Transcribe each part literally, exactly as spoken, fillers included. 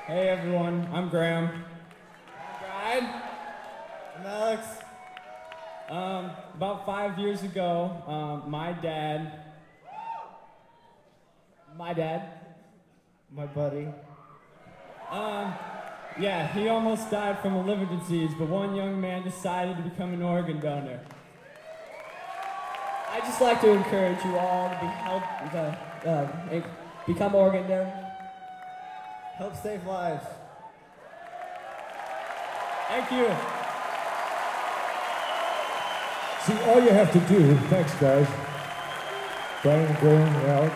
Hey everyone, I'm Graham. I'm Brian. I'm Alex. Um, about five years ago, um, my dad, my dad, My buddy. um, yeah, he almost died from a liver disease, but one young man decided to become an organ donor. I'd just like to encourage you all to be help to uh, become organ donors. Help save lives. Thank you. See, all you have to do, thanks guys, Brian and Graham and Alex,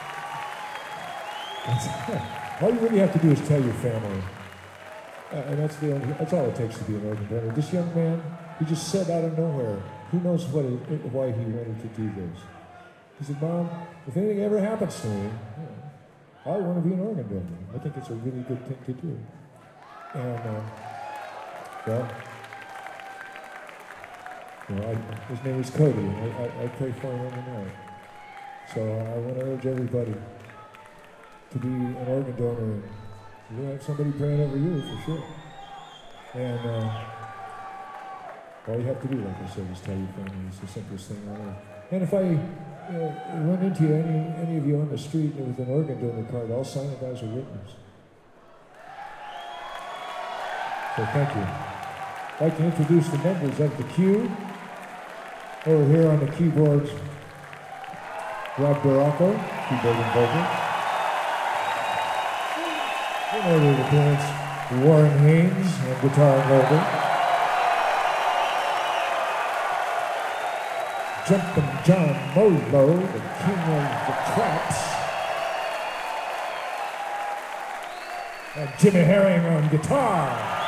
that's, all you really have to do is tell your family. Uh, and that's the only, that's all it takes to be an organ donor. This young man, he just said out of nowhere, who knows what it, why he wanted to do this. He said, Mom, if anything ever happens to me, you know, I want to be an organ donor. I think it's a really good thing to do. And, uh, well, you know, I, his name is Cody. I, I, I pray for him every night. So I want to urge everybody to be an organ donor. You'll have somebody praying over you for sure. And uh, all you have to do, like I said, is tell your family. It's the simplest thing on earth. And if I uh, run into any any of you on the street with an organ donor card, I'll sign it as a witness. So thank you. I'd like to introduce the members of the Q. Over here on the keyboards, Rob Baracco, keyboard and vocal. In order of appearance, Warren Haynes on guitar and vocal. Jumpin' John Molo, the king of the traps. And Jimmy Herring on guitar.